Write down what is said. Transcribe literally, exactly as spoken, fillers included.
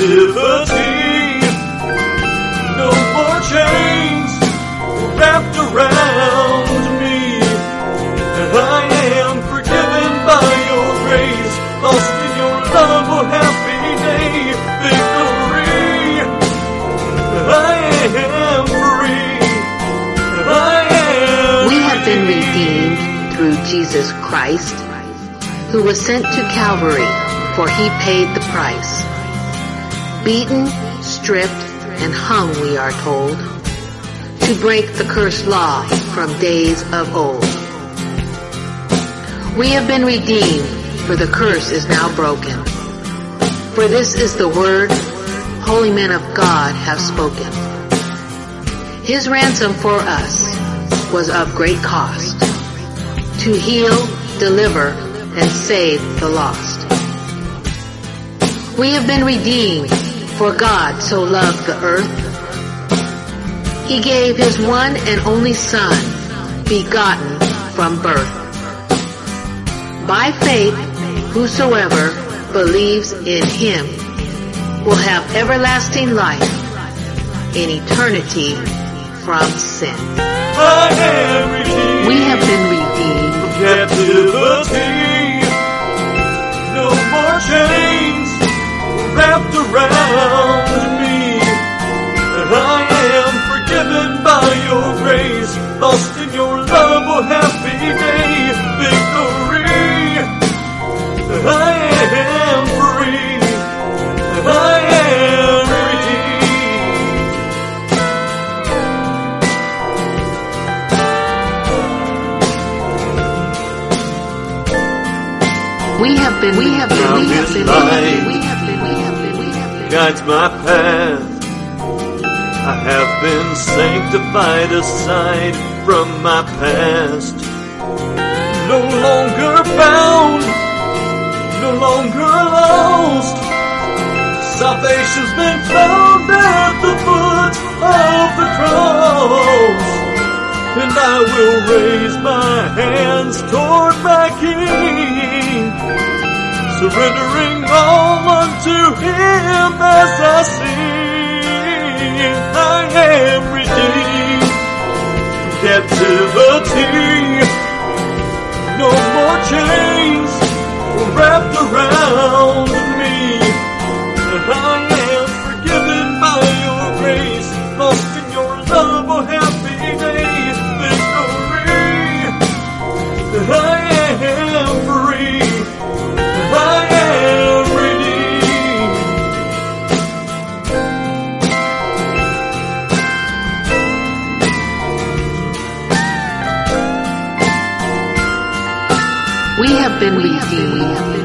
captivity. No more chains wrapped around me, and I am forgiven by your grace, lost in your love, oh happy day, victory. I am free, I am We have been free. redeemed through Jesus Christ, who was sent to Calvary, for he paid the price. Beaten, stripped, and hung, we are told, to break the cursed law from days of old. We have been redeemed, for the curse is now broken. For this is the word holy men of God have spoken. His ransom for us was of great cost, to heal, deliver, and save the lost. We have been redeemed, for God so loved the earth. He gave his one and only Son, begotten from birth. By faith, whosoever believes in him will have everlasting life in eternity from sin. I am redeemed. We have been redeemed From captivity. No more chains wrapped around me, and I am forgiven by your grace, lost in your love, oh happy day, victory. I am free, I am redeemed. We have been, we have been, Now we have this been, we light have been, we have been, we have been, we have been. guides my path. I have been sanctified aside from my past. No longer bound, no longer lost. Salvation's been found at the foot of the cross. And I will raise my hands toward my King, surrendering all unto him as I sing. I am redeemed from captivity. No more chains wrapped around me, and I am forgiven by your grace, lost in your love, oh happy day, victory. I am free, I am redeemed. We have been redeemed